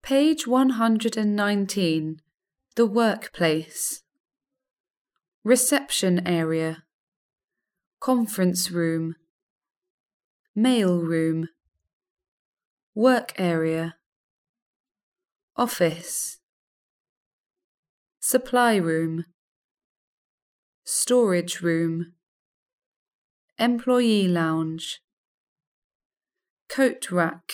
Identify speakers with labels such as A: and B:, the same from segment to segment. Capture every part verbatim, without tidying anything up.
A: Page one hundred nineteen. The workplace. Reception area. Conference room. Mail room. Work area. Office. Supply room. Storage room. Employee lounge. Coat rack.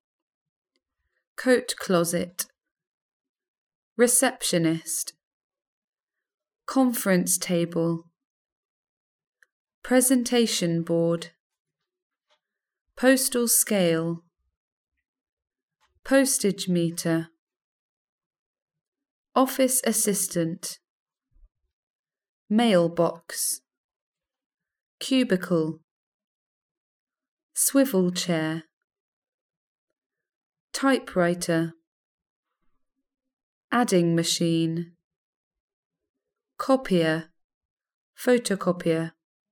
A: Coat closet. Receptionist. Conference table. Presentation board. Postal scale. Postage meter. Office assistant. Mailbox. Cubicle. Swivel chair. Typewriter. Adding machine. Copier. Photocopier.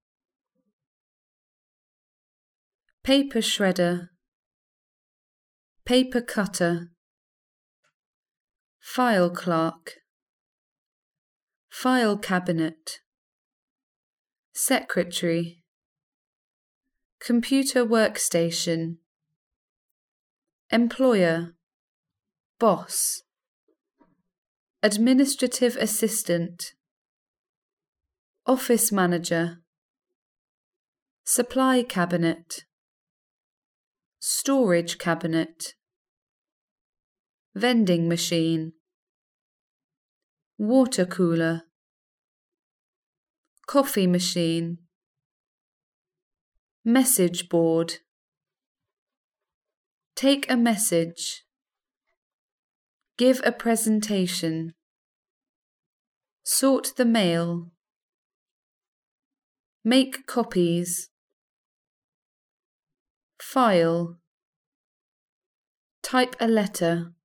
A: Paper shredder. Paper cutter. File clerk. File cabinet. Secretary. Computer workstation. Employer. Boss. Administrative assistant. Office manager. Supply cabinet. Storage cabinet. Vending machine. Water cooler. Coffee machine. Message board. Take a message. Give a presentation. Sort the mail. Make copies. File. Type a letter.